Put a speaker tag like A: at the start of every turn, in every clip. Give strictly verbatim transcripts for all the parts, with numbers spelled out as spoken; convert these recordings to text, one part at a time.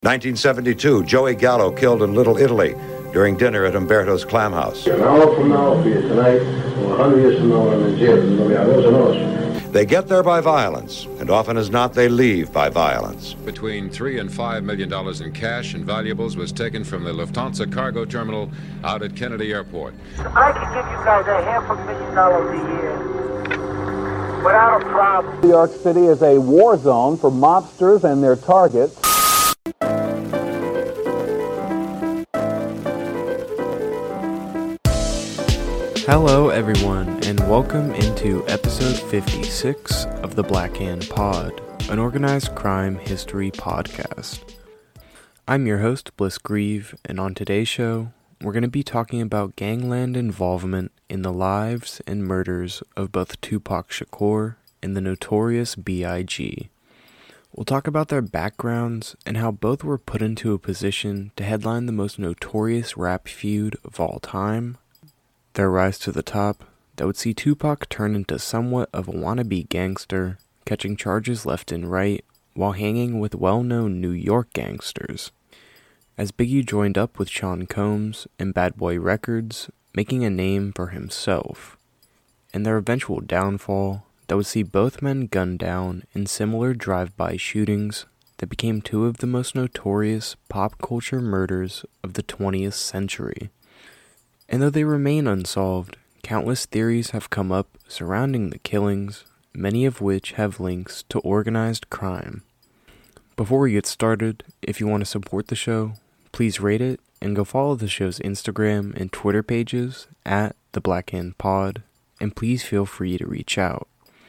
A: nineteen seventy-two, Joey Gallo killed in Little Italy during dinner at Umberto's Clam House.
B: An hour from now, for you tonight, or a hundred years from now, I'm in jail.
A: They get there by violence, and often as not, they leave by violence.
C: Between three and five million dollars in cash and valuables was taken from the Lufthansa cargo terminal out at Kennedy Airport.
D: I could give you guys a half a million dollars a year without a problem.
E: New York City is a war zone for mobsters and their targets.
F: Hello everyone, and welcome into episode fifty-six of the Black Hand Pod, an organized crime history podcast. I'm your host, Bliss Grieve, and on today's show, we're going to be talking about gangland involvement in the lives and murders of both Tupac Shakur and the notorious B I G We'll talk about their backgrounds and how both were put into a position to headline the most notorious rap feud of all time, their rise to the top that would see Tupac turn into somewhat of a wannabe gangster, catching charges left and right while hanging with well-known New York gangsters, as Biggie joined up with Sean Combs and Bad Boy Records, making a name for himself, and their eventual downfall that would see both men gunned down in similar drive-by shootings that became two of the most notorious pop culture murders of the twentieth century. And though they remain unsolved, countless theories have come up surrounding the killings, many of which have links to organized crime. Before we get started, if you want to support the show, please rate it and go follow the show's Instagram and Twitter pages at The Black Hand Pod, and please feel free to reach out.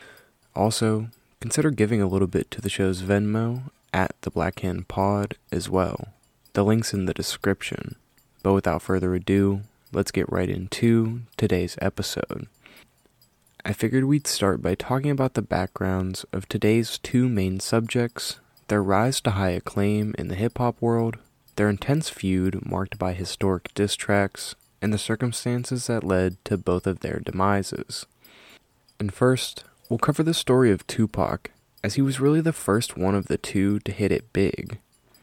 F: Also, consider giving a little bit to the show's Venmo at The Black Hand Pod as well. The link's in the description. But without further ado, let's get right into today's episode. I figured we'd start by talking about the backgrounds of today's two main subjects, their rise to high acclaim in the hip-hop world, their intense feud marked by historic diss tracks, and the circumstances that led to both of their demises. And first, we'll cover the story of Tupac, as he was really the first one of the two to hit it big.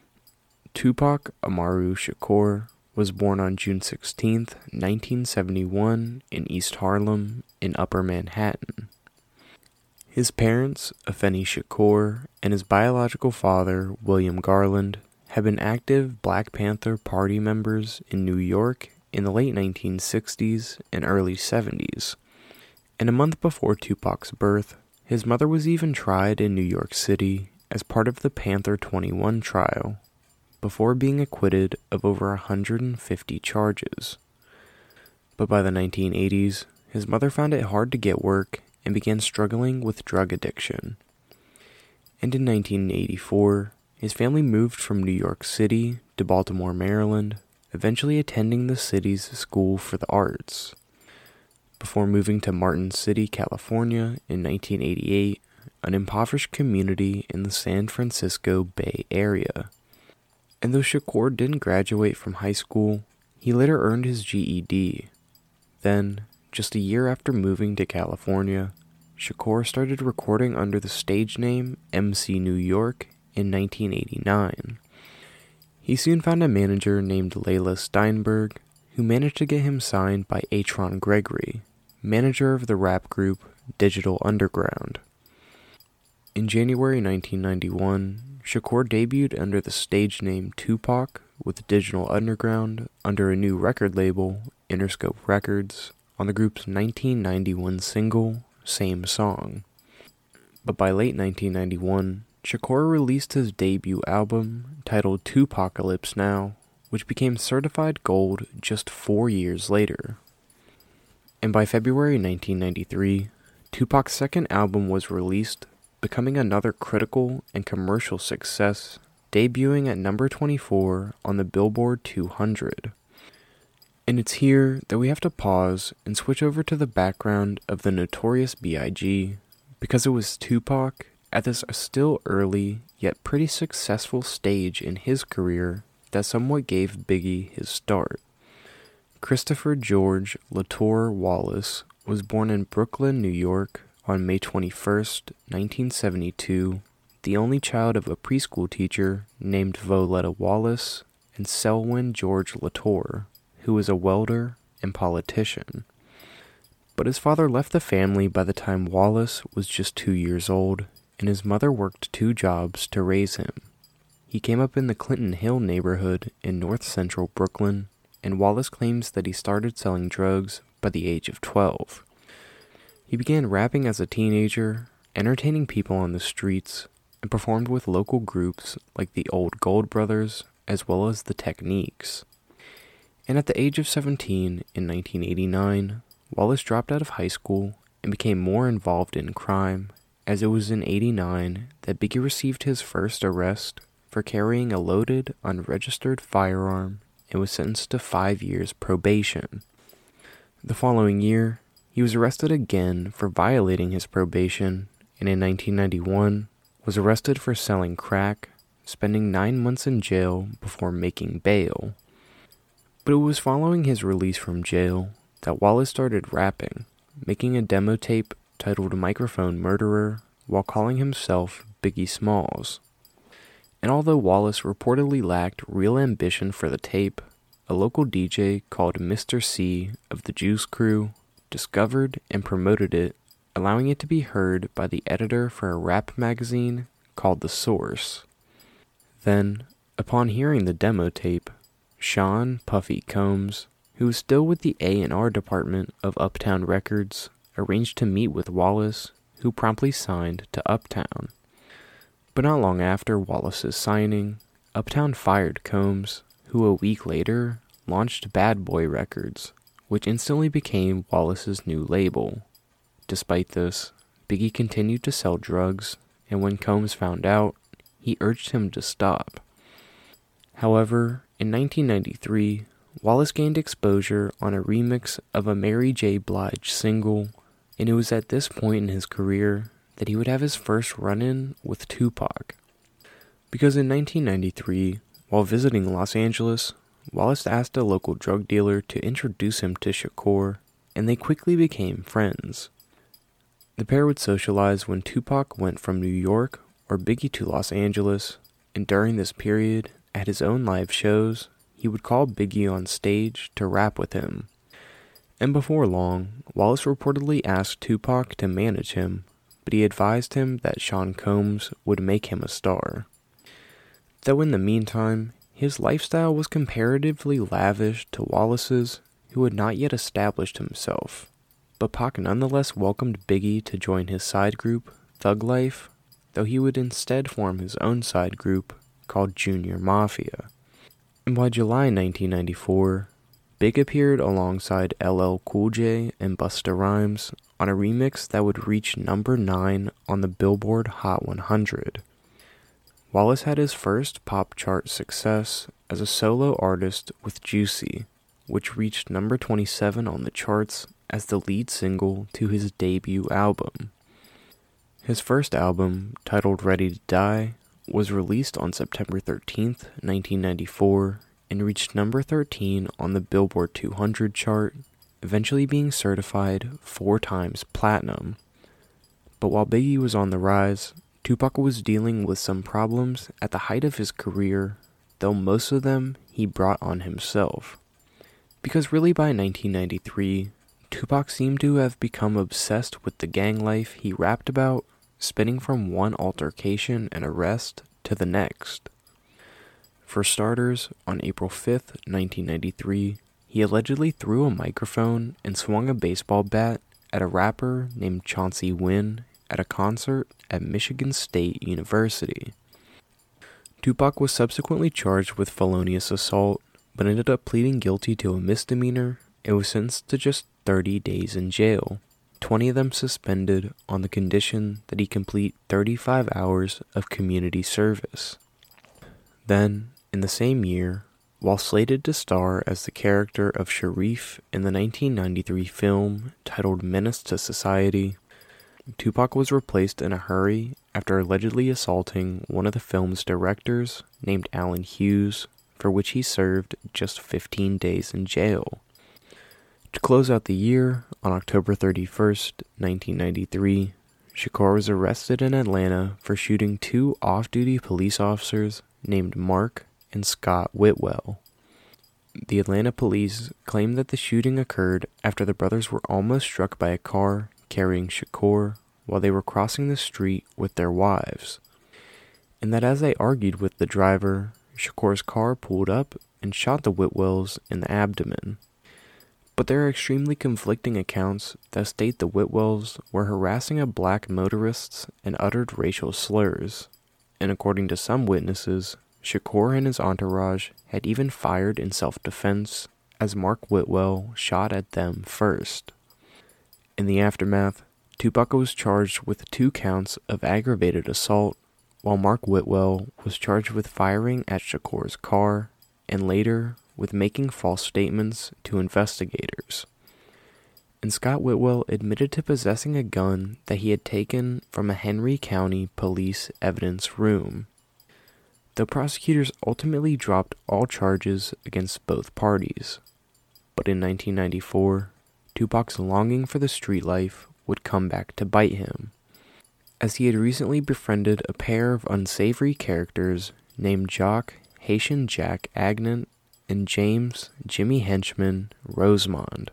F: Tupac Amaru Shakur was born on June sixteenth, nineteen seventy-one, in East Harlem, in Upper Manhattan. His parents, Afeni Shakur, and his biological father, William Garland, had been active Black Panther Party members in New York in the late nineteen sixties and early seventies. And a month before Tupac's birth, his mother was even tried in New York City as part of the Panther twenty-one trial, before being acquitted of over one hundred fifty charges. But by the nineteen eighties, his mother found it hard to get work and began struggling with drug addiction. And in nineteen eighty-four, his family moved from New York City to Baltimore, Maryland, eventually attending the city's School for the Arts, before moving to Martin City, California in nineteen eighty-eight, an impoverished community in the San Francisco Bay Area. And though Shakur didn't graduate from high school, he later earned his G E D. Then, just a year after moving to California, Shakur started recording under the stage name M C New York in nineteen eighty-nine. He soon found a manager named Layla Steinberg, who managed to get him signed by Atron Gregory, manager of the rap group Digital Underground. In January nineteen ninety-one, Shakur debuted under the stage name Tupac with Digital Underground under a new record label, Interscope Records, on the group's nineteen ninety-one single, Same Song. But by late nineteen ninety-one, Shakur released his debut album, titled Tupacalypse Now, which became certified gold just four years later. And by February nineteen ninety-three, Tupac's second album was released, becoming another critical and commercial success, debuting at number twenty-four on the Billboard two hundred. And it's here that we have to pause and switch over to the background of the notorious B I G, because it was Tupac, at this still early, yet pretty successful stage in his career, that somewhat gave Biggie his start. Christopher George Latour Wallace was born in Brooklyn, New York, on May twenty-first, nineteen seventy-two, the only child of a preschool teacher named Violetta Wallace and Selwyn George Latour, who was a welder and politician. But his father left the family by the time Wallace was just two years old, and his mother worked two jobs to raise him. He came up in the Clinton Hill neighborhood in north central Brooklyn, and Wallace claims that he started selling drugs by the age of twelve. He began rapping as a teenager, entertaining people on the streets, and performed with local groups like the Old Gold Brothers as well as the Techniques. And at the age of seventeen, in nineteen eighty-nine, Wallace dropped out of high school and became more involved in crime, as it was in eighty-nine that Biggie received his first arrest for carrying a loaded, unregistered firearm and was sentenced to five years probation. The following year, he was arrested again for violating his probation, and in nineteen ninety-one, was arrested for selling crack, spending nine months in jail before making bail. But it was following his release from jail that Wallace started rapping, making a demo tape titled Microphone Murderer while calling himself Biggie Smalls. And although Wallace reportedly lacked real ambition for the tape, a local D J called Mister C of the Juice Crew discovered and promoted it, allowing it to be heard by the editor for a rap magazine called The Source. Then, upon hearing the demo tape, Sean Puffy Combs, who was still with the A and R department of Uptown Records, arranged to meet with Wallace, who promptly signed to Uptown. But not long after Wallace's signing, Uptown fired Combs, who a week later launched Bad Boy Records, which instantly became Wallace's new label. Despite this, Biggie continued to sell drugs, and when Combs found out, he urged him to stop. However, in nineteen ninety-three, Wallace gained exposure on a remix of a Mary J. Blige single, and it was at this point in his career that he would have his first run-in with Tupac. Because in nineteen ninety-three, while visiting Los Angeles, Wallace asked a local drug dealer to introduce him to Shakur, and they quickly became friends. The pair would socialize when Tupac went from New York or Biggie to Los Angeles, and during this period, at his own live shows, he would call Biggie on stage to rap with him. And before long, Wallace reportedly asked Tupac to manage him, but he advised him that Sean Combs would make him a star. Though in the meantime, his lifestyle was comparatively lavish to Wallace's, who had not yet established himself. But Pac nonetheless welcomed Biggie to join his side group, Thug Life, though he would instead form his own side group called Junior Mafia. And by July nineteen ninety-four, Big appeared alongside L L Cool J and Busta Rhymes on a remix that would reach number nine on the Billboard Hot one hundred. Wallace had his first pop chart success as a solo artist with Juicy, which reached number twenty-seven on the charts as the lead single to his debut album. His first album, titled Ready to Die, was released on September thirteenth, nineteen ninety-four, and reached number thirteen on the Billboard two hundred chart, eventually being certified four times platinum. But while Biggie was on the rise, Tupac was dealing with some problems at the height of his career, though most of them he brought on himself. Because really by nineteen ninety-three, Tupac seemed to have become obsessed with the gang life he rapped about, spinning from one altercation and arrest to the next. For starters, on April fifth, nineteen ninety-three, he allegedly threw a microphone and swung a baseball bat at a rapper named Chauncey Wynn at a concert at Michigan State University. Tupac was subsequently charged with felonious assault, but ended up pleading guilty to a misdemeanor and was sentenced to just thirty days in jail, twenty of them suspended on the condition that he complete thirty-five hours of community service. Then, in the same year, while slated to star as the character of Sharif in the nineteen ninety-three film titled Menace to Society, Tupac was replaced in a hurry after allegedly assaulting one of the film's directors named Alan Hughes, for which he served just fifteen days in jail. To close out the year, on October thirty-first, nineteen ninety-three, Shakur was arrested in Atlanta for shooting two off-duty police officers named Mark and Scott Whitwell. The Atlanta police claimed that the shooting occurred after the brothers were almost struck by a car carrying Shakur while they were crossing the street with their wives, and that as they argued with the driver, Shakur's car pulled up and shot the Whitwells in the abdomen. But there are extremely conflicting accounts that state the Whitwells were harassing a black motorist and uttered racial slurs, and according to some witnesses, Shakur and his entourage had even fired in self-defense as Mark Whitwell shot at them first. In the aftermath, Tupac was charged with two counts of aggravated assault, while Mark Whitwell was charged with firing at Shakur's car and later with making false statements to investigators. And Scott Whitwell admitted to possessing a gun that he had taken from a Henry County police evidence room. The prosecutors ultimately dropped all charges against both parties. But in nineteen ninety-four, Tupac's longing for the street life would come back to bite him, as he had recently befriended a pair of unsavory characters named Jock Haitian Jack Agnant and James Jimmy Henchman Rosemond.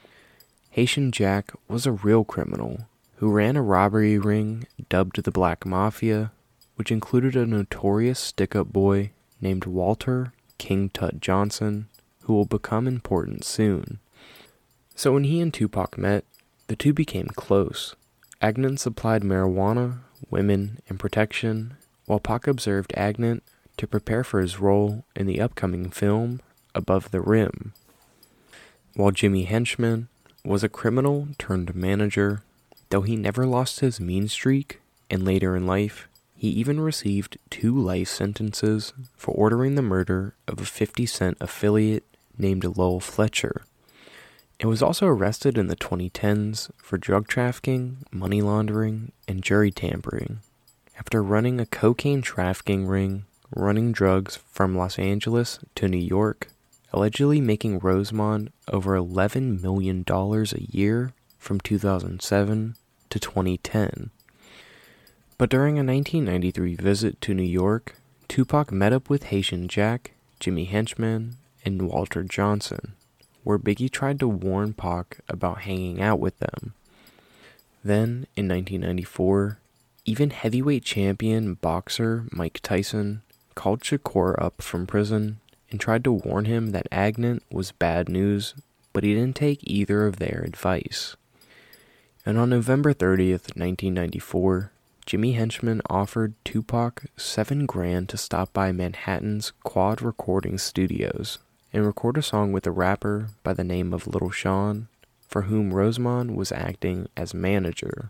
F: Haitian Jack was a real criminal who ran a robbery ring dubbed the Black Mafia, which included a notorious stick-up boy named Walter King Tut Johnson, who will become important soon. So when he and Tupac met, the two became close. Agnant supplied marijuana, women, and protection, while Pac observed Agnant to prepare for his role in the upcoming film Above the Rim. While Jimmy Henchman was a criminal turned manager, though he never lost his mean streak, and later in life, he even received two life sentences for ordering the murder of a fifty cent affiliate named Lowell Fletcher, and was also arrested in the twenty tens for drug trafficking, money laundering, and jury tampering, after running a cocaine trafficking ring, running drugs from Los Angeles to New York, allegedly making Rosemond over eleven million dollars a year from two thousand seven to twenty ten. But during a nineteen ninety-three visit to New York, Tupac met up with Haitian Jack, Jimmy Henchman, and Walter Johnson, where Biggie tried to warn Pac about hanging out with them. Then, in nineteen ninety-four, even heavyweight champion boxer Mike Tyson called Shakur up from prison and tried to warn him that Agnant was bad news, but he didn't take either of their advice. And on November thirtieth, nineteen ninety-four, Jimmy Henchman offered Tupac seven grand to stop by Manhattan's Quad Recording Studios and record a song with a rapper by the name of Little Sean, for whom Rosemond was acting as manager.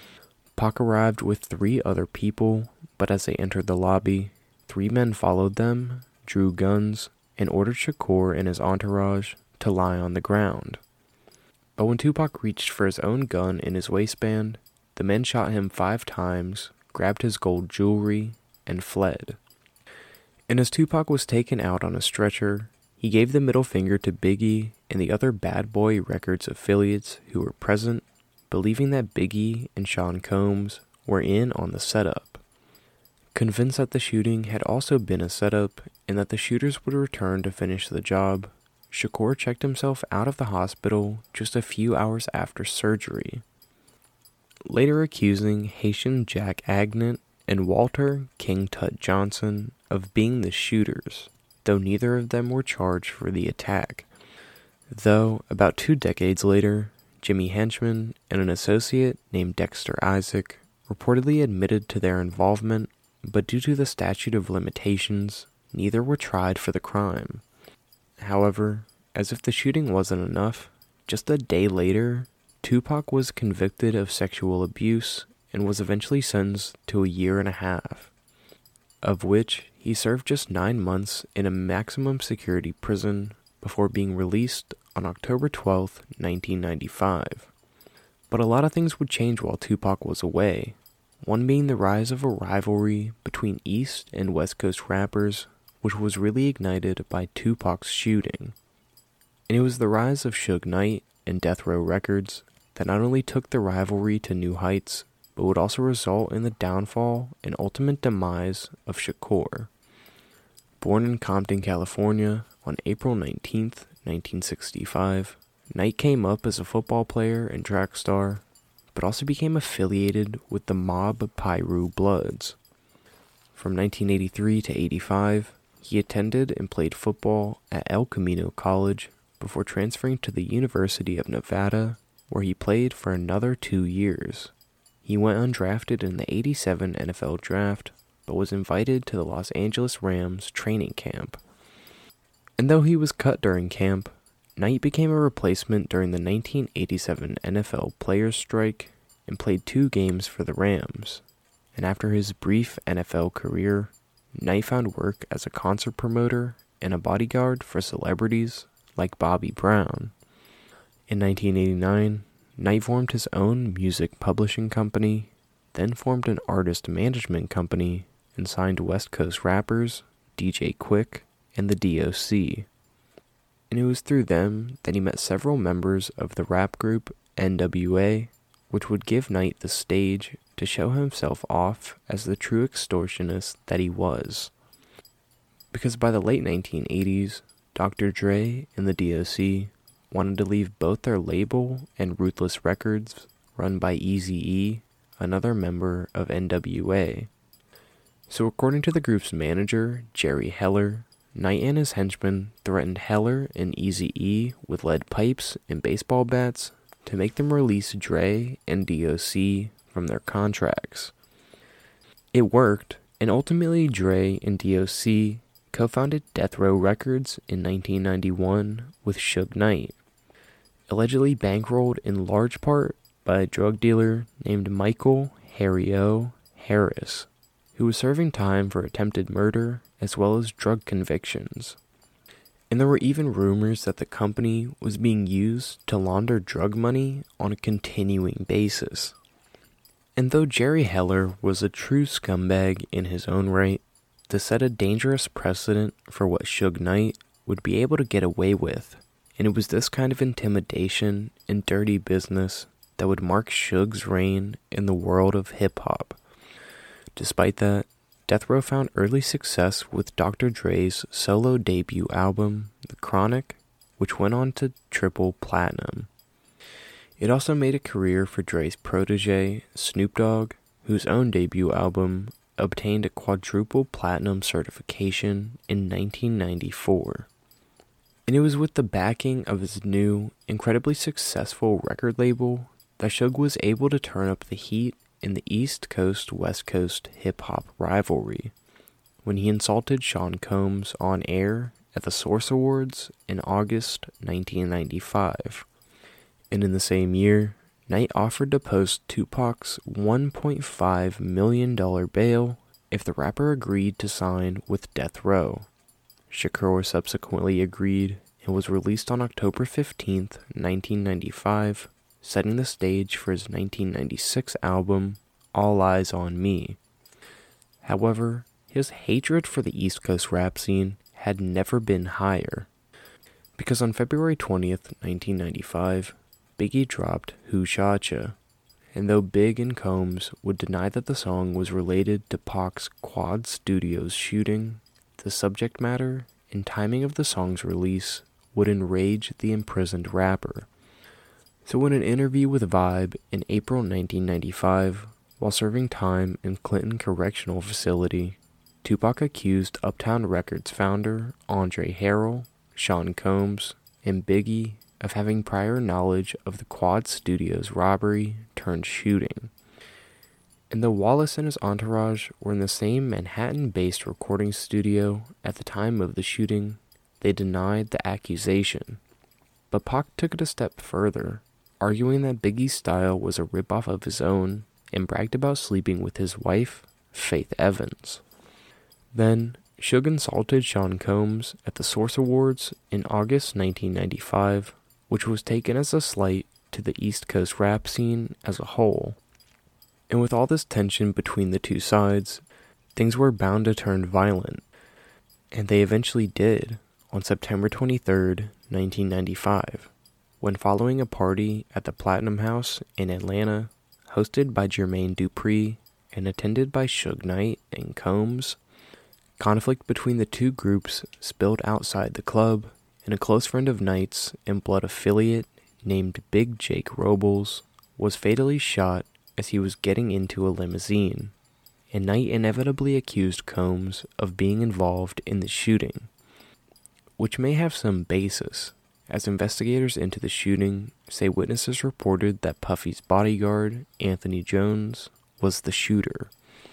F: Pac arrived with three other people, but as they entered the lobby, three men followed them, drew guns, and ordered Shakur and his entourage to lie on the ground. But when Tupac reached for his own gun in his waistband, the men shot him five times, grabbed his gold jewelry, and fled. And as Tupac was taken out on a stretcher, he gave the middle finger to Biggie and the other Bad Boy Records affiliates who were present, believing that Biggie and Sean Combs were in on the setup. Convinced that the shooting had also been a setup and that the shooters would return to finish the job, Shakur checked himself out of the hospital just a few hours after surgery, later accusing Haitian Jack Agnant and Walter King Tut Johnson of being the shooters, though neither of them were charged for the attack. Though, about two decades later, Jimmy Henchman and an associate named Dexter Isaac reportedly admitted to their involvement, but due to the statute of limitations, neither were tried for the crime. However, as if the shooting wasn't enough, just a day later, Tupac was convicted of sexual abuse and was eventually sentenced to a year and a half, of which he served just nine months in a maximum security prison before being released on October twelfth, nineteen ninety-five. But a lot of things would change while Tupac was away, one being the rise of a rivalry between East and West Coast rappers, which was really ignited by Tupac's shooting. And it was the rise of Suge Knight and Death Row Records that not only took the rivalry to new heights, but would also result in the downfall and ultimate demise of Shakur. Born in Compton, California, on April nineteenth, nineteen sixty-five, Knight came up as a football player and track star, but also became affiliated with the mob Piru Bloods. From nineteen eighty-three to eighty-five, he attended and played football at El Camino College before transferring to the University of Nevada, where he played for another two years. He went undrafted in the eighty-seven N F L Draft, but was invited to the Los Angeles Rams training camp. And though he was cut during camp, Knight became a replacement during the nineteen eighty-seven N F L Players' Strike and played two games for the Rams. And after his brief N F L career, Knight found work as a concert promoter and a bodyguard for celebrities like Bobby Brown. In nineteen eighty-nine, Knight formed his own music publishing company, then formed an artist management company, and signed West Coast rappers D J Quick and the D O C. And it was through them that he met several members of the rap group N W A, which would give Knight the stage to show himself off as the true extortionist that he was. Because by the late nineteen eighties, Doctor Dre and the D O C wanted to leave both their label and Ruthless Records, run by Eazy-E, another member of N W A. So according to the group's manager, Jerry Heller, Knight and his henchmen threatened Heller and Eazy-E with lead pipes and baseball bats to make them release Dre and D O C from their contracts. It worked, and ultimately Dre and D O C co-founded Death Row Records in nineteen ninety-one with Suge Knight, allegedly bankrolled in large part by a drug dealer named Michael Harry O. Harris, who was serving time for attempted murder as well as drug convictions. And there were even rumors that the company was being used to launder drug money on a continuing basis. And though Jerry Heller was a true scumbag in his own right, to set a dangerous precedent for what Suge Knight would be able to get away with, and it was this kind of intimidation and dirty business that would mark Suge's reign in the world of hip-hop. Despite that, Death Row found early success with Doctor Dre's solo debut album, The Chronic, which went on to triple platinum. It also made a career for Dre's protege, Snoop Dogg, whose own debut album obtained a quadruple platinum certification in nineteen ninety-four. And it was with the backing of his new, incredibly successful record label that Suge was able to turn up the heat in the East Coast-West Coast hip-hop rivalry, when he insulted Sean Combs on air at the Source Awards in August nineteen ninety-five. And in the same year, Knight offered to post Tupac's one point five million dollars bail if the rapper agreed to sign with Death Row. Shakur subsequently agreed and was released on October fifteenth, nineteen ninety-five, setting the stage for his nineteen ninety-six album, All Eyes on Me. However, his hatred for the East Coast rap scene had never been higher, because on February twentieth, nineteen ninety-five, Biggie dropped Who Shotcha, and though Big and Combs would deny that the song was related to Pac's Quad Studios shooting, the subject matter and timing of the song's release would enrage the imprisoned rapper. So in an interview with Vibe in April nineteen ninety-five, while serving time in Clinton Correctional Facility, Tupac accused Uptown Records founder Andre Harrell, Sean Combs, and Biggie of having prior knowledge of the Quad Studios robbery turned shooting. And though Wallace and his entourage were in the same Manhattan-based recording studio at the time of the shooting, they denied the accusation. But Pac took it a step further, arguing that Biggie's style was a ripoff of his own, and bragged about sleeping with his wife, Faith Evans. Then, Suge insulted Sean Combs at the Source Awards in August nineteen ninety-five, which was taken as a slight to the East Coast rap scene as a whole. And with all this tension between the two sides, things were bound to turn violent. And they eventually did, on September twenty-third, nineteen ninety-five, when following a party at the Platinum House in Atlanta, hosted by Jermaine Dupri and attended by Suge Knight and Combs. Conflict between the two groups spilled outside the club, and a close friend of Knight's and Blood affiliate named Big Jake Robles was fatally shot as he was getting into a limousine, and Knight inevitably accused Combs of being involved in the shooting, which may have some basis, as investigators into the shooting say witnesses reported that Puffy's bodyguard, Anthony Jones, was the shooter.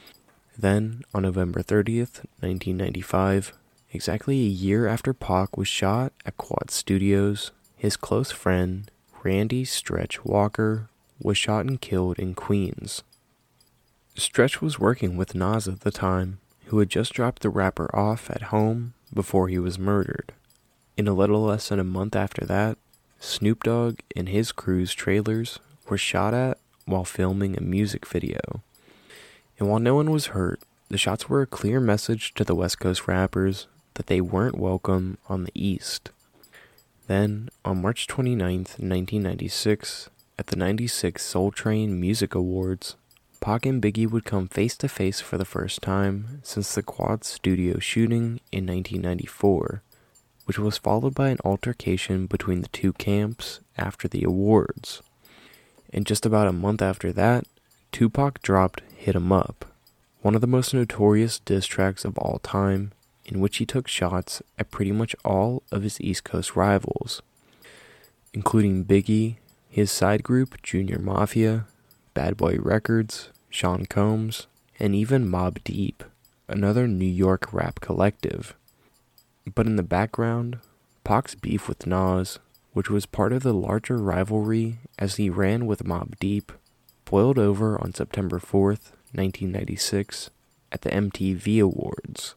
F: Then, on November thirtieth, nineteen ninety-five, exactly a year after Pac was shot at Quad Studios, his close friend, Randy Stretch Walker, was shot and killed in Queens. Stretch was working with Nas at the time, who had just dropped the rapper off at home before he was murdered. In a little less than a month after that, Snoop Dogg and his crew's trailers were shot at while filming a music video. And while no one was hurt, the shots were a clear message to the West Coast rappers that they weren't welcome on the East. Then, on March twenty-ninth, nineteen ninety-six, at the ninety-six Soul Train Music Awards, Pac and Biggie would come face to face for the first time since the Quad Studio shooting in nineteen ninety-four, which was followed by an altercation between the two camps after the awards. And just about a month after that, Tupac dropped Hit 'Em Up, one of the most notorious diss tracks of all time, in which he took shots at pretty much all of his East Coast rivals, including Biggie, his side group Junior Mafia, Bad Boy Records, Sean Combs, and even Mobb Deep, another New York rap collective. But in the background, Pac's beef with Nas, which was part of the larger rivalry as he ran with Mobb Deep, boiled over on September fourth, nineteen ninety-six, at the M T V Awards.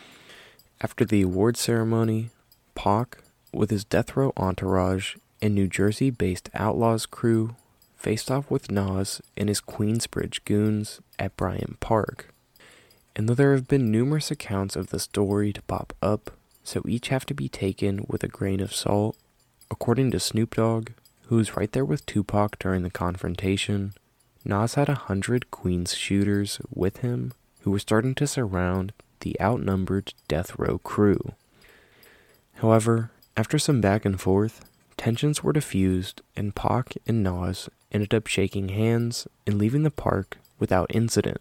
F: After the awards ceremony, Pac, with his death row entourage and New Jersey-based Outlaws crew, faced off with Nas and his Queensbridge goons at Bryant Park. And though there have been numerous accounts of the story to pop up, so each have to be taken with a grain of salt, according to Snoop Dogg, who was right there with Tupac during the confrontation, Nas had a hundred Queens shooters with him who were starting to surround the outnumbered death row crew. However, after some back and forth, tensions were diffused and Pac and Nas ended up shaking hands and leaving the park without incident.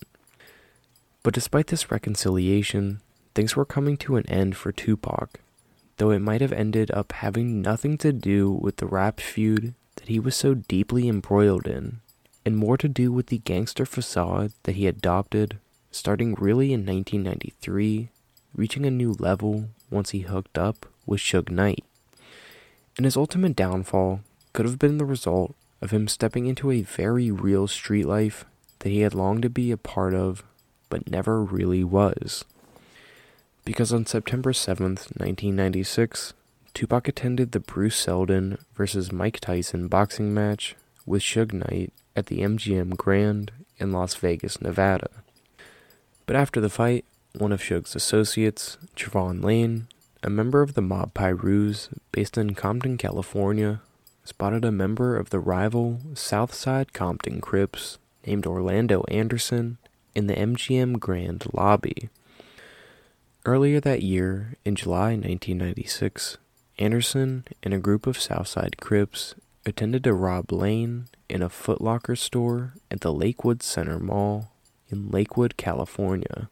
F: But despite this reconciliation, things were coming to an end for Tupac, though it might have ended up having nothing to do with the rap feud that he was so deeply embroiled in, and more to do with the gangster facade that he adopted, starting really in nineteen ninety-three, reaching a new level once he hooked up with Suge Knight. And his ultimate downfall could have been the result of him stepping into a very real street life that he had longed to be a part of, but never really was. Because on September seventh, nineteen ninety-six, Tupac attended the Bruce Seldon versus Mike Tyson boxing match with Suge Knight at the M G M Grand in Las Vegas, Nevada. But after the fight, one of Suge's associates, Trevon Lane, a member of the Mob Pirus based in Compton, California, spotted a member of the rival Southside Compton Crips named Orlando Anderson in the M G M Grand lobby. Earlier that year, in July nineteen ninety-six, Anderson and a group of Southside Crips attended to rob Lane in a Foot Locker store at the Lakewood Center Mall in Lakewood, California.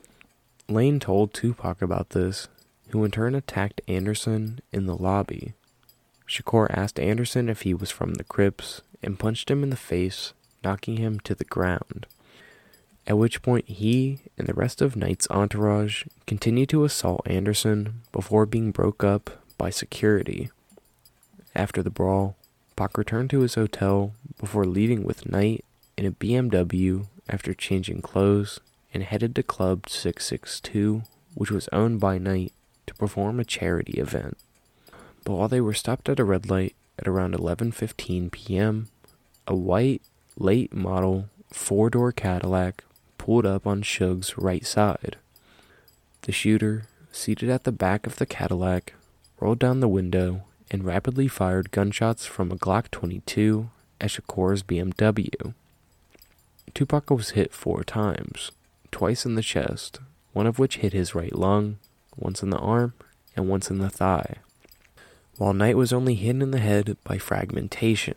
F: Lane told Tupac about this, who in turn attacked Anderson in the lobby. Shakur asked Anderson if he was from the Crips and punched him in the face, knocking him to the ground. At which point he and the rest of Knight's entourage continued to assault Anderson before being broke up by security. After the brawl, Pac returned to his hotel before leaving with Knight in a B M W after changing clothes and headed to Club six six two, which was owned by Knight, to perform a charity event. But while they were stopped at a red light at around eleven fifteen p.m., a white, late model, four-door Cadillac pulled up on Suge's right side. The shooter, seated at the back of the Cadillac, rolled down the window and rapidly fired gunshots from a Glock twenty-two at Shakur's B M W. Tupac was hit four times, twice in the chest, one of which hit his right lung, once in the arm, and once in the thigh, while Knight was only hit in the head by fragmentation.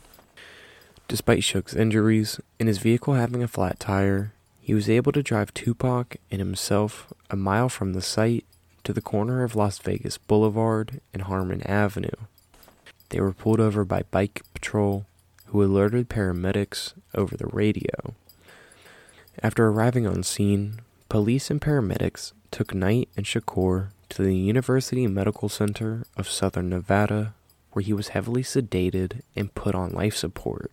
F: Despite Suge's injuries, and his vehicle having a flat tire, he was able to drive Tupac and himself a mile from the site to the corner of Las Vegas Boulevard and Harmon Avenue. They were pulled over by bike patrol, who alerted paramedics over the radio. After arriving on scene, police and paramedics took Knight and Shakur to the University Medical Center of Southern Nevada, where he was heavily sedated and put on life support.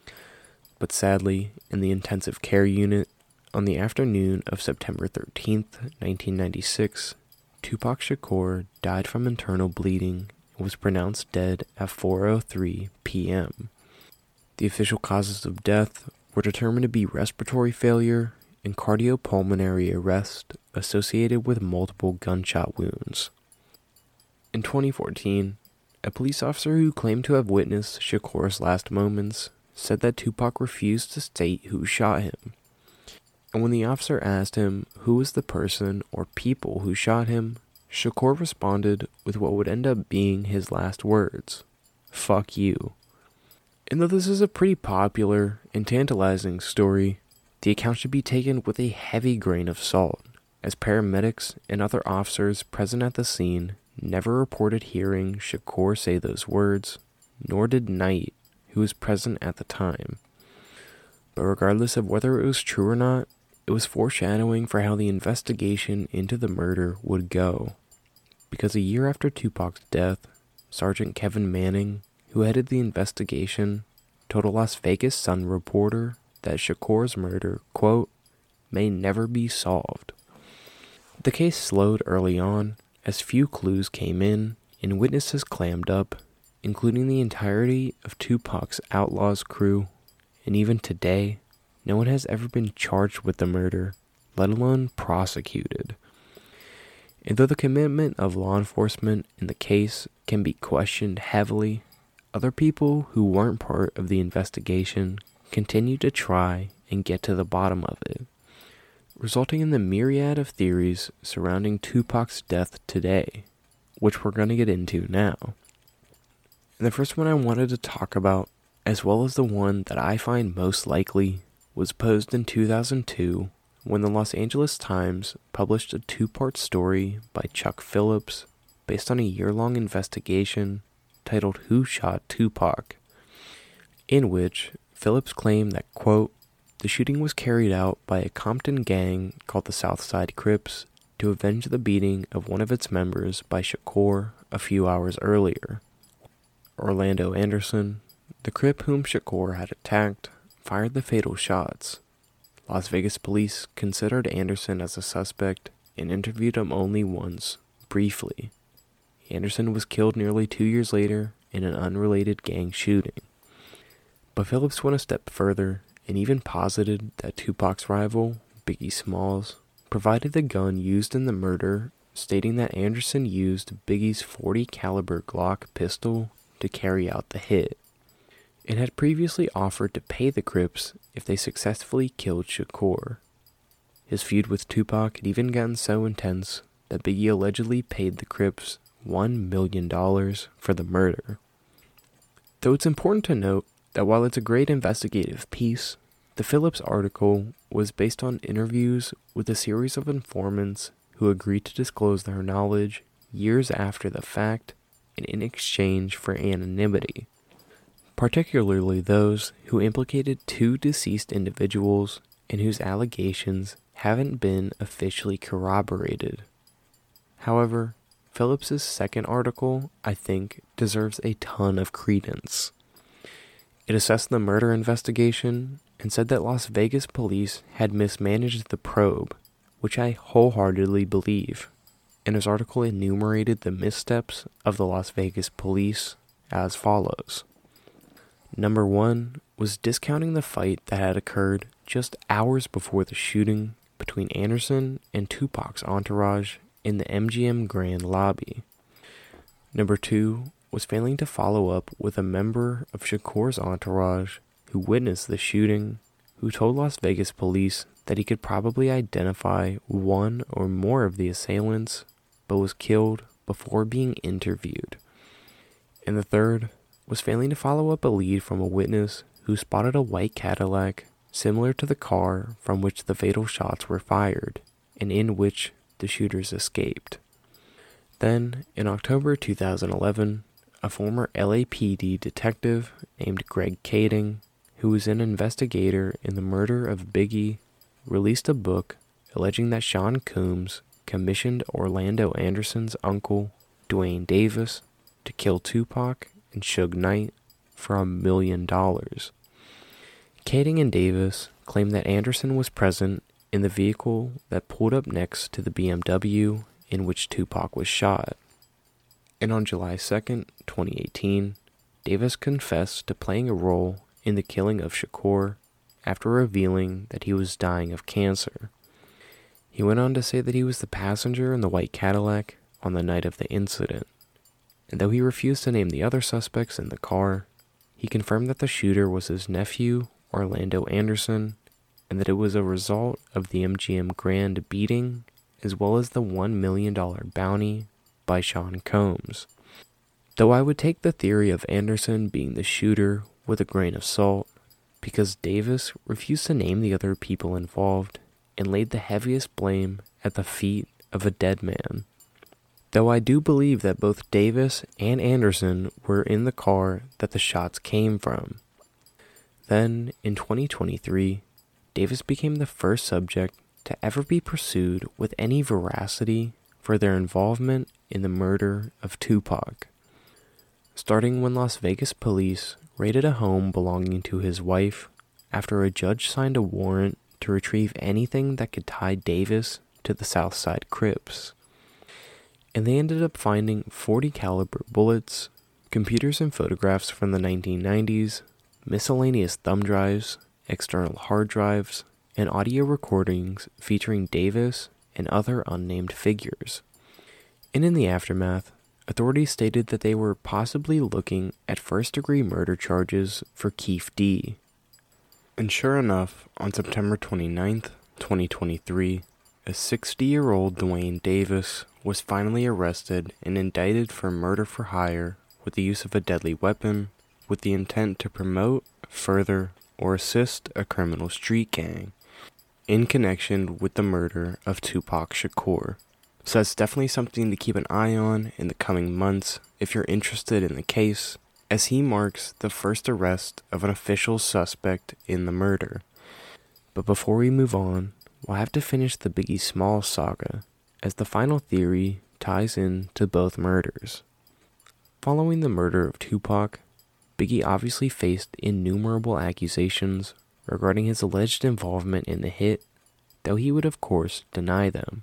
F: But sadly, in the intensive care unit, on the afternoon of September thirteenth, nineteen ninety-six, Tupac Shakur died from internal bleeding and was pronounced dead at four oh three p.m. The official causes of death were determined to be respiratory failure and cardiopulmonary arrest associated with multiple gunshot wounds. In twenty fourteen, a police officer who claimed to have witnessed Shakur's last moments said that Tupac refused to state who shot him. And when the officer asked him who was the person or people who shot him, Shakur responded with what would end up being his last words: "Fuck you." And though this is a pretty popular and tantalizing story, the account should be taken with a heavy grain of salt, as paramedics and other officers present at the scene never reported hearing Shakur say those words, nor did Knight, who was present at the time. But regardless of whether it was true or not, it was foreshadowing for how the investigation into the murder would go. Because a year after Tupac's death, Sergeant Kevin Manning, who headed the investigation, told a Las Vegas Sun reporter that Shakur's murder, quote, may never be solved. The case slowed early on as few clues came in and witnesses clammed up, including the entirety of Tupac's Outlaws crew, and even today, no one has ever been charged with the murder, let alone prosecuted. And though the commitment of law enforcement in the case can be questioned heavily, other people who weren't part of the investigation continue to try and get to the bottom of it, resulting in the myriad of theories surrounding Tupac's death today, which we're going to get into now. And the first one I wanted to talk about, as well as the one that I find most likely, was posed in two thousand two when the Los Angeles Times published a two-part story by Chuck Phillips based on a year-long investigation titled Who Shot Tupac, in which Phillips claimed that, quote, the shooting was carried out by a Compton gang called the Southside Crips to avenge the beating of one of its members by Shakur a few hours earlier. Orlando Anderson, the Crip whom Shakur had attacked, fired the fatal shots. Las Vegas police considered Anderson as a suspect and interviewed him only once, briefly. Anderson was killed nearly two years later in an unrelated gang shooting. But Phillips went a step further and even posited that Tupac's rival, Biggie Smalls, provided the gun used in the murder, stating that Anderson used Biggie's forty caliber Glock pistol to carry out the hit, and had previously offered to pay the Crips if they successfully killed Shakur. His feud with Tupac had even gotten so intense that Biggie allegedly paid the Crips one million dollars for the murder. Though it's important to note that while it's a great investigative piece, the Phillips article was based on interviews with a series of informants who agreed to disclose their knowledge years after the fact and in exchange for anonymity, particularly those who implicated two deceased individuals and whose allegations haven't been officially corroborated. However, Phillips's second article, I think, deserves a ton of credence. It assessed the murder investigation and said that Las Vegas police had mismanaged the probe, which I wholeheartedly believe, and his article enumerated the missteps of the Las Vegas police as follows. Number one was discounting the fight that had occurred just hours before the shooting between Anderson and Tupac's entourage in the M G M Grand lobby. Number two was failing to follow up with a member of Shakur's entourage who witnessed the shooting who told Las Vegas police that he could probably identify one or more of the assailants, but was killed before being interviewed. And the third was failing to follow up a lead from a witness who spotted a white Cadillac similar to the car from which the fatal shots were fired, and in which the shooters escaped. Then, in October two thousand eleven, a former L A P D detective named Greg Kading, who was an investigator in the murder of Biggie, released a book alleging that Sean Combs commissioned Orlando Anderson's uncle, Dwayne Davis, to kill Tupac and Suge Knight for a million dollars. Kading and Davis claimed that Anderson was present in the vehicle that pulled up next to the B M W in which Tupac was shot. And on July second, twenty eighteen, Davis confessed to playing a role in the killing of Shakur after revealing that he was dying of cancer. He went on to say that he was the passenger in the white Cadillac on the night of the incident, and though he refused to name the other suspects in the car, he confirmed that the shooter was his nephew, Orlando Anderson, and that it was a result of the M G M Grand beating as well as the one million dollars bounty by Sean Combs. Though I would take the theory of Anderson being the shooter with a grain of salt, because Davis refused to name the other people involved and laid the heaviest blame at the feet of a dead man. Though I do believe that both Davis and Anderson were in the car that the shots came from. Then, in twenty twenty-three, Davis became the first subject to ever be pursued with any veracity for their involvement in the murder of Tupac. Starting when Las Vegas police raided a home belonging to his wife after a judge signed a warrant to retrieve anything that could tie Davis to the Southside Crips. And they ended up finding forty caliber bullets, computers and photographs from the nineteen nineties, miscellaneous thumb drives, external hard drives, and audio recordings featuring Davis and other unnamed figures. And in the aftermath, authorities stated that they were possibly looking at first-degree murder charges for Keefe D. And sure enough, on September twenty-ninth, twenty twenty-three, a sixty-year-old Dwayne Davis was finally arrested and indicted for murder for hire with the use of a deadly weapon with the intent to promote, further, or assist a criminal street gang in connection with the murder of Tupac Shakur. So that's definitely something to keep an eye on in the coming months if you're interested in the case, as he marks the first arrest of an official suspect in the murder. But before we move on, we'll have to finish the Biggie Smalls saga, as the final theory ties in to both murders. Following the murder of Tupac, Biggie obviously faced innumerable accusations regarding his alleged involvement in the hit, though he would of course deny them.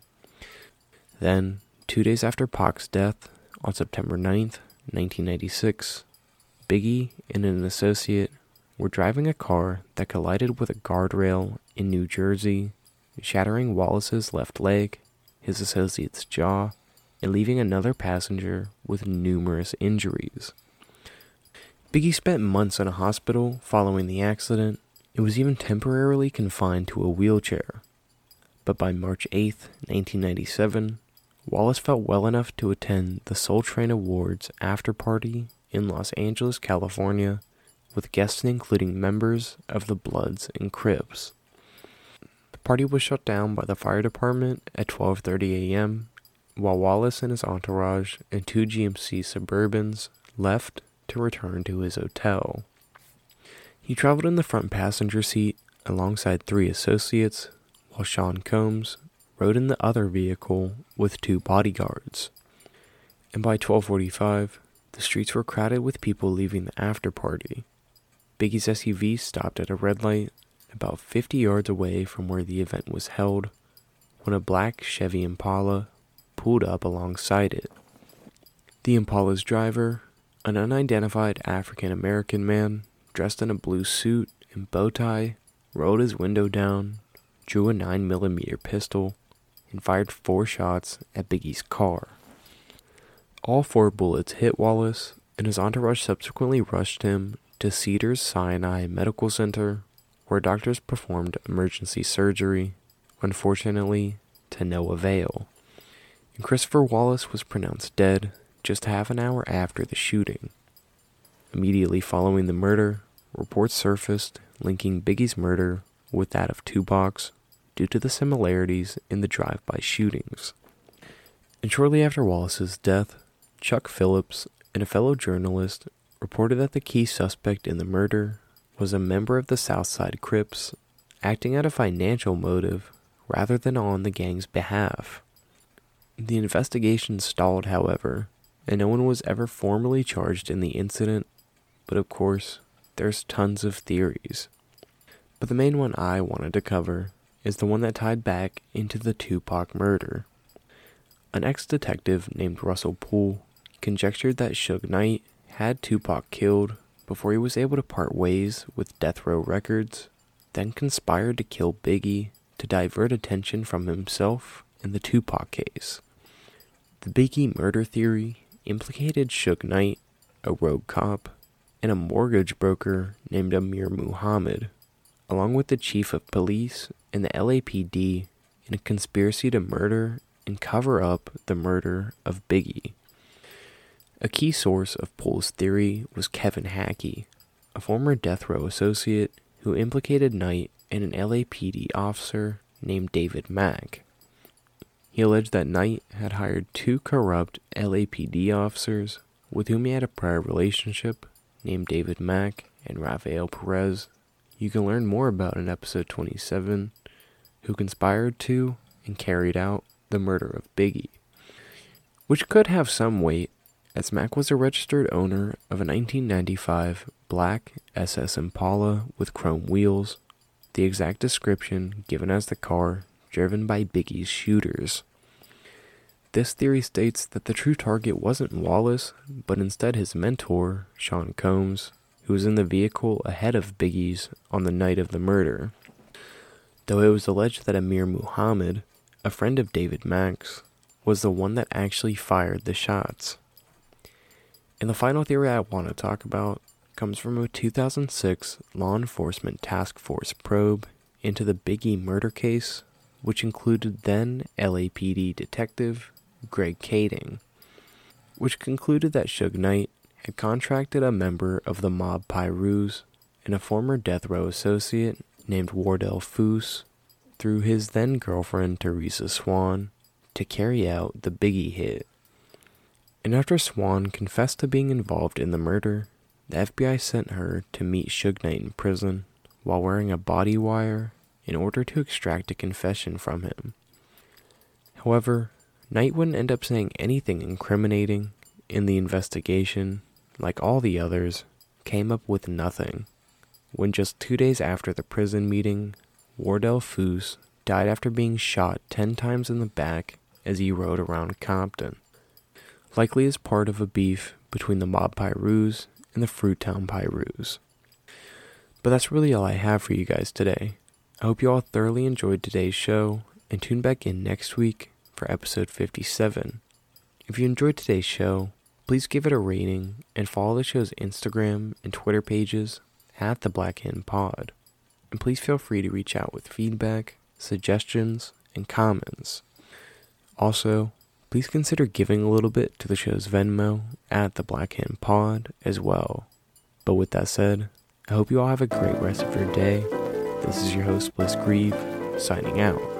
F: Then, two days after Pac's death, on September ninth, nineteen ninety-six, Biggie and an associate were driving a car that collided with a guardrail in New Jersey, shattering Wallace's left leg, his associate's jaw, and leaving another passenger with numerous injuries. Biggie spent months in a hospital following the accident and was even temporarily confined to a wheelchair. But by March eighth, nineteen ninety-seven, Wallace felt well enough to attend the Soul Train Awards after party in Los Angeles, California, with guests including members of the Bloods and Crips. The party was shut down by the fire department at twelve thirty a.m., while Wallace and his entourage and two G M C Suburbans left to return to his hotel. He traveled in the front passenger seat alongside three associates, while Sean Combs rode in the other vehicle with two bodyguards. And by twelve forty-five, the streets were crowded with people leaving the after-party. Biggie's S U V stopped at a red light about fifty yards away from where the event was held, when a black Chevy Impala pulled up alongside it. The Impala's driver, an unidentified African-American man dressed in a blue suit and bow tie, rolled his window down, drew a nine millimeter pistol, and fired four shots at Biggie's car. All four bullets hit Wallace, and his entourage subsequently rushed him to Cedars-Sinai Medical Center, where doctors performed emergency surgery, unfortunately to no avail, and Christopher Wallace was pronounced dead just half an hour after the shooting. Immediately following the murder, reports surfaced linking Biggie's murder with that of Tupac's due to the similarities in the drive-by shootings. And shortly after Wallace's death, Chuck Phillips and a fellow journalist reported that the key suspect in the murder was a member of the Southside Crips, acting out of financial motive rather than on the gang's behalf. The investigation stalled, however, and no one was ever formally charged in the incident, but of course, there's tons of theories. But the main one I wanted to cover is the one that tied back into the Tupac murder. An ex-detective named Russell Poole conjectured that Suge Knight had Tupac killed before he was able to part ways with Death Row Records, then conspired to kill Biggie to divert attention from himself in the Tupac case. The Biggie murder theory implicated Suge Knight, a rogue cop, and a mortgage broker named Amir Muhammad, along with the chief of police and the L A P D in a conspiracy to murder and cover up the murder of Biggie. A key source of Poole's theory was Kevin Hackey, a former death row associate who implicated Knight and an L A P D officer named David Mack. He alleged that Knight had hired two corrupt L A P D officers with whom he had a prior relationship named David Mack and Rafael Perez. You can learn more about in episode twenty-seven, who conspired to and carried out the murder of Biggie, which could have some weight, as Mack was a registered owner of a nineteen ninety-five black S S Impala with chrome wheels, the exact description given as the car driven by Biggie's shooters. This theory states that the true target wasn't Wallace, but instead his mentor, Sean Combs, who was in the vehicle ahead of Biggie's on the night of the murder. Though it was alleged that Amir Muhammad, a friend of David Mack's, was the one that actually fired the shots. And the final theory I want to talk about comes from a two thousand six law enforcement task force probe into the Biggie murder case, which included then L A P D detective Greg Kading, which concluded that Suge Knight had contracted a member of the mob Pirus and a former death row associate named Wardell Foose through his then girlfriend Teresa Swan to carry out the Biggie hit. And after Swan confessed to being involved in the murder, the F B I sent her to meet Suge Knight in prison while wearing a body wire in order to extract a confession from him. However, Knight wouldn't end up saying anything incriminating in the investigation, like all the others, came up with nothing, when just two days after the prison meeting, Wardell Foose died after being shot ten times in the back as he rode around Compton, likely as part of a beef between the mob Pirus and the Fruittown Pirus. But that's really all I have for you guys today. I hope you all thoroughly enjoyed today's show, and tune back in next week for episode fifty-seven. If you enjoyed today's show, please give it a rating and follow the show's Instagram and Twitter pages at the Black Hen Pod. And please feel free to reach out with feedback, suggestions, and comments. Also, please consider giving a little bit to the show's Venmo at the Black Hen Pod as well. But with that said, I hope you all have a great rest of your day. This is your host, Bliss Grieve, signing out.